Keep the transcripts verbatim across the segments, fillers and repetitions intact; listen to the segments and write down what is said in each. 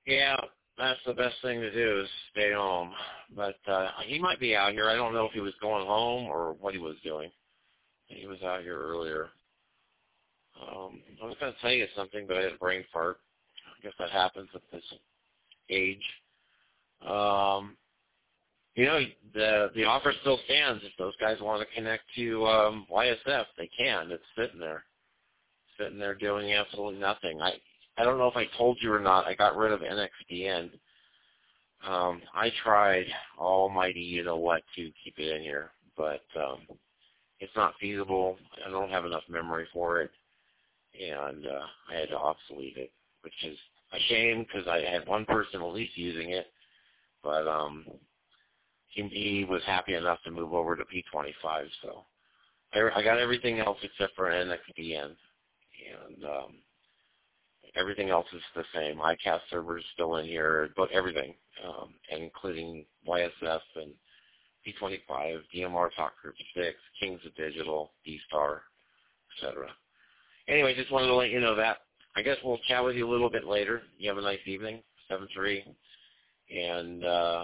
Yeah, that's the best thing to do is stay home. But uh, he might be out here. I don't know if he was going home or what he was doing. He was out here earlier. Um, I was going to tell you something, but I had a brain fart. I guess that happens at this age. Um, you know, the the offer still stands. If those guys want to connect to um, Y S F, they can. It's sitting there, sitting there doing absolutely nothing. I I don't know if I told you or not. I got rid of N X D N. Um, I tried almighty, you know what, to keep it in here, but um, it's not feasible. I don't have enough memory for it, and uh, I had to obsolete it, which is a shame because I had one person at least using it, but um, he, he was happy enough to move over to P twenty-five, so I, I got everything else except for N X D N, and um, everything else is the same. I C A S servers still in here, but everything, um, including Y S F and P twenty-five, D M R Talk Group six, Kings of Digital, D-Star, et cetera. Anyway, just wanted to let you know that. I guess we'll chat with you a little bit later. You have a nice evening, seven three, and uh,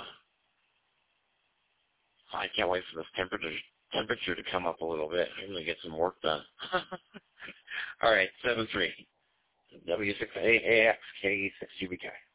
I can't wait for this temperature temperature to come up a little bit. I'm going to get some work done. All right, seven three, W six A A X K E six G B K.